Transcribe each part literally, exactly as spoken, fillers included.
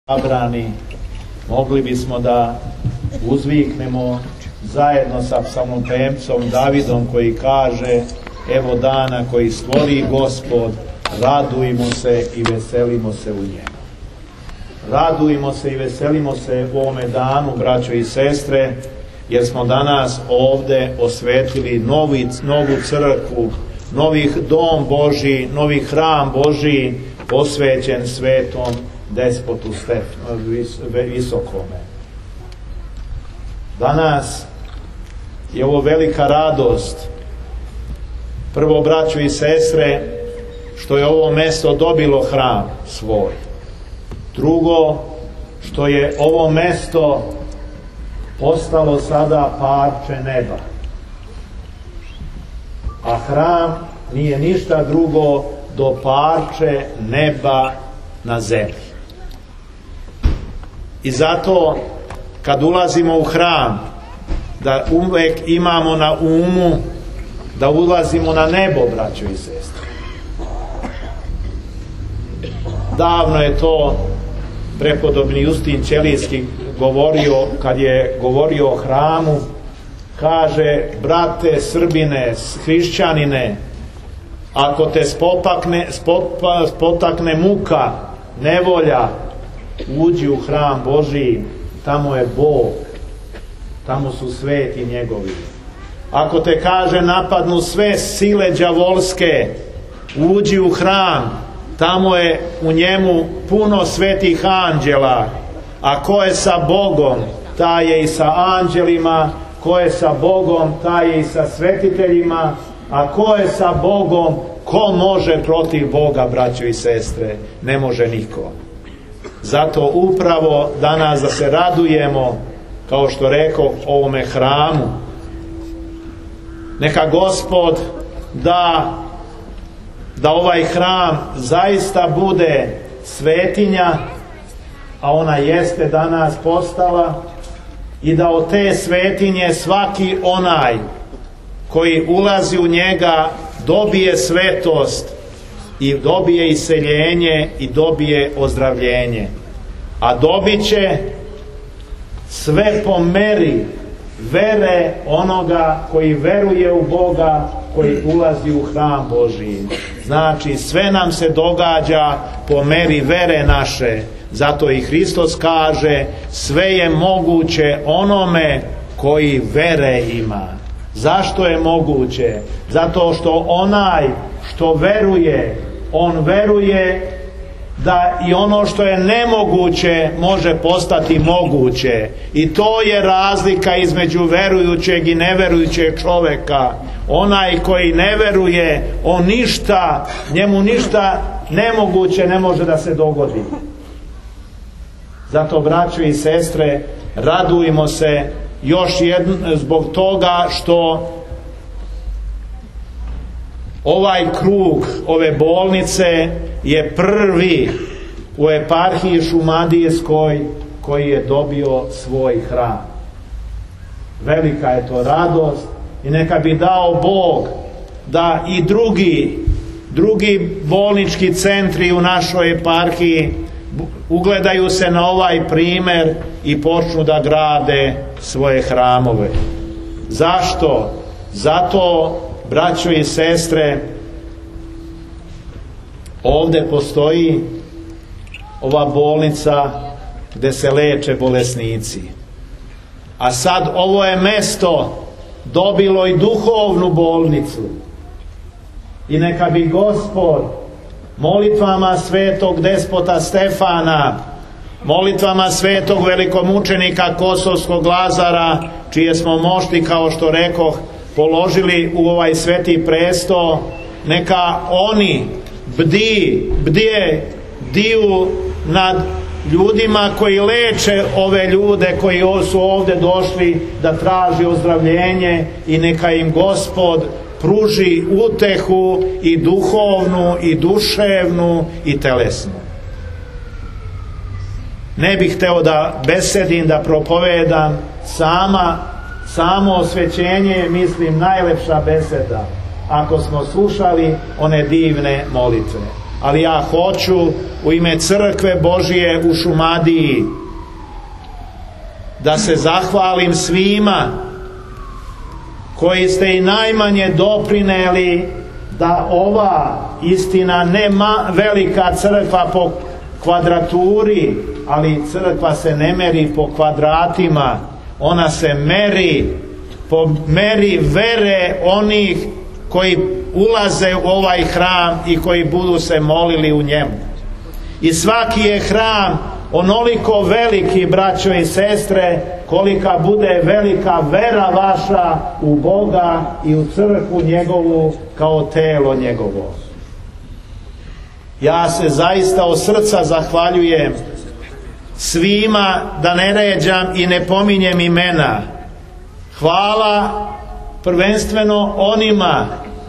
zabrani, mogli bismo da uzviknemo zajedno sa psalmopevcom Davidom koji kaže: evo dana koji stvori Gospod, radujmo se i veselimo se u njemu. Radujmo se i veselimo se u ovome danu, braćo i sestre, jer smo danas ovde osvetili novi, novu crkvu, novi dom Božji, novi hram Božji posvećen svetom despotu Stefanu Visokome. Danas je ovo velika radost, prvo, braćo i sestre, što je ovo mesto dobilo hram svoj. Drugo, što je ovo mesto postalo sada parče neba. A hram nije ništa drugo do parče neba na zemlji. I zato kad ulazimo u hram, da uvek imamo na umu da ulazimo na nebo, braćo i sestre. Davno je to prepodobni Justin Ćelijski govorio, kad je govorio o hramu, kaže: brate Srbine, hrišćanine, ako te spopakne, spopa, spotakne muka, nevolja, uđi u hram Božiji, tamo je Bog, tamo su sveti njegovi. Ako te, kaže, napadnu sve sile đavolske, uđi u hram, tamo je u njemu puno svetih anđela, a ko je sa Bogom, taj je i sa anđelima, ko je sa Bogom, taj je i sa svetiteljima, a ko je sa Bogom, ko može protiv Boga, braćo i sestre? Ne može niko. Zato upravo danas da se radujemo, kao što rekao, ovome hramu. Neka Gospod da da ovaj hram zaista bude svetinja, a ona jeste danas postala, i da od te svetinje svaki onaj koji ulazi u njega dobije svetost i dobije iseljenje i dobije ozdravljenje, a dobit će sve po meri vere onoga koji veruje u Boga, koji ulazi u hram Božiji. Znači, sve nam se događa po meri vere naše. Zato i Hristos kaže: sve je moguće onome koji vere ima. Zašto je moguće? Zato što onaj što veruje, on veruje da i ono što je nemoguće može postati moguće. I to je razlika između verujućeg i neverujućeg čoveka. Onaj koji ne veruje, on ništa, njemu ništa nemoguće ne može da se dogodi. Zato, braćo i sestre, radujmo se još jedno, zbog toga što ovaj krug, ove bolnice je prvi u eparhiji Šumadijskoj koji je dobio svoj hram. Velika je to radost i neka bi dao Bog da i drugi, drugi bolnički centri u našoj eparhiji ugledaju se na ovaj primer i počnu da grade svoje hramove. Zašto? Zato, braćo i sestre, ovde postoji ova bolnica gde se leče bolesnici. A sad ovo je mesto dobilo i duhovnu bolnicu. I neka bi Gospod molitvama svetog despota Stefana, molitvama svetog velikomučenika Kosovskog Lazara, čije smo mošti, kao što rekoh, položili u ovaj sveti presto, neka oni bdi, bdije, bdiju nad ljudima koji leče ove ljude koji su ovde došli da traži ozdravljenje, i neka im Gospod pruži utehu i duhovnu i duševnu i telesnu. Ne bih hteo da besedim, da propovedam, sama samo osvećenje je, mislim, najlepša beseda ako smo slušali one divne molitve. ali ja hoću u ime Crkve Božije u Šumadiji da se zahvalim svima koji ste i najmanje doprineli da ova istina, ne velika crkva po kvadraturi, ali crkva se ne meri po kvadratima, ona se meri po meri vere onih koji ulaze u ovaj hram i koji budu se molili u njemu. I svaki je hram onoliko veliki, braćo i sestre, kolika bude velika vera vaša u Boga i u crkvu njegovu kao telo njegovo. Ja se zaista od srca zahvaljujem svima, da ne ređam i ne pominjem imena. Hvala prvenstveno onima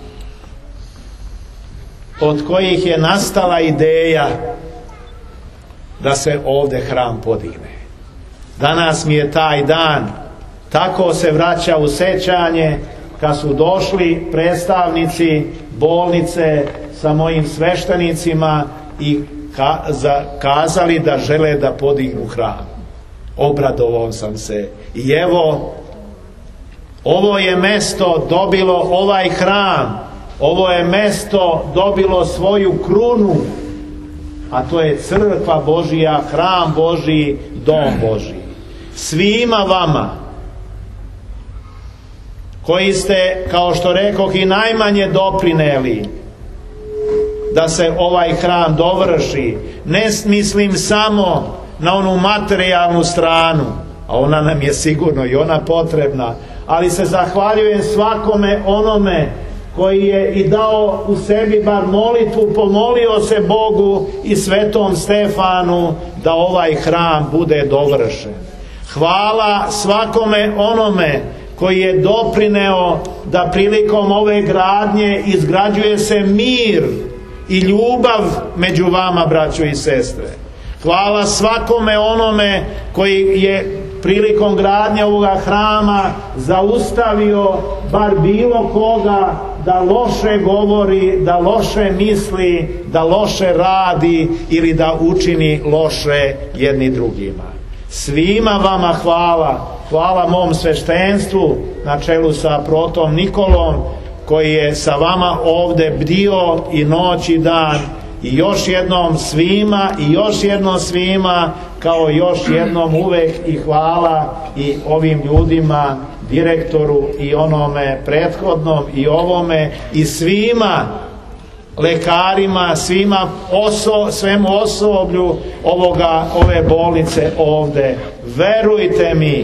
od kojih je nastala ideja da se ovdje hram podigne. Danas mi je taj dan, tako se vraća u sećanje kad su došli predstavnici bolnice sa mojim sveštenicima i ka, za, kazali da žele da podignu hram. Obradovao sam se i evo, ovo je mesto dobilo, ovaj hram, ovo je mesto dobilo svoju krunu, a to je crkva Božija, hram Božiji, dom Božiji. Svima vama koji ste, kao što rekoh, i najmanje doprineli da se ovaj hram dovrši, ne mislim samo na onu materijalnu stranu, a ona nam je sigurno i ona potrebna, ali se zahvaljujem svakome onome koji je i dao u sebi bar molitvu, pomolio se Bogu i Svetom Stefanu da ovaj hram bude dovršen. Hvala svakome onome koji je doprineo da prilikom ove gradnje izgrađuje se mir i ljubav među vama, braćo i sestre. Hvala svakome onome koji je prilikom gradnje ovoga hrama zaustavio bar bilo koga da loše govori, da loše misli, da loše radi ili da učini loše jedni drugima. Svima vama hvala, hvala mom sveštenstvu na čelu sa protom Nikolom koji je sa vama ovdje bdio i noć i dan, i još jednom svima i još jednom svima, kao još jednom uvek i hvala i ovim ljudima, direktoru i onome prethodnom i ovome i svima lekarima, svima oso, svemu osoblju ovoga, ove bolnice ovde. Verujte mi,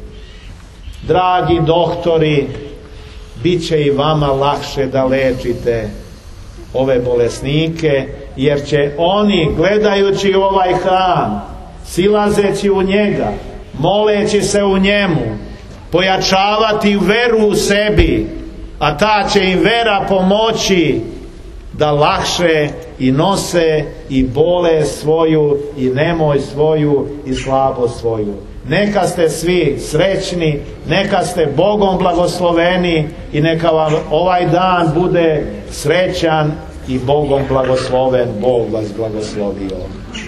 dragi doktori, bit će i vama lakše da lečite ove bolesnike, jer će oni, gledajući ovaj hram, silazeći u njega, moleći se u njemu, pojačavati veru u sebi, a ta će im vera pomoći da lakše i nose i bole svoju i nemoj svoju i slabost svoju. Neka ste svi srećni, neka ste Bogom blagosloveni i neka vam ovaj dan bude srećan i Bogom blagosloven. Bog vas blagoslovio.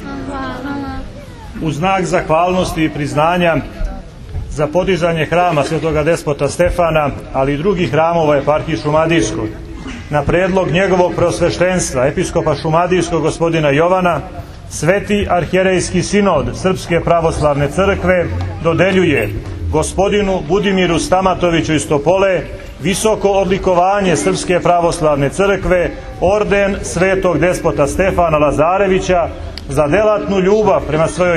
U znak zahvalnosti i priznanja za podizanje hrama Svetoga despota Stefana, ali i drugih hramova eparhiji Šumadijskoj, na predlog njegovog preosveštenstva, episkopa Šumadijskog gospodina Jovana, Sveti arhijerejski sinod Srpske pravoslavne crkve dodeljuje gospodinu Budimiru Stamatoviću iz Topole visoko odlikovanje Srpske pravoslavne crkve, orden Svetog despota Stefana Lazarevića za delatnu ljubav prema svojoj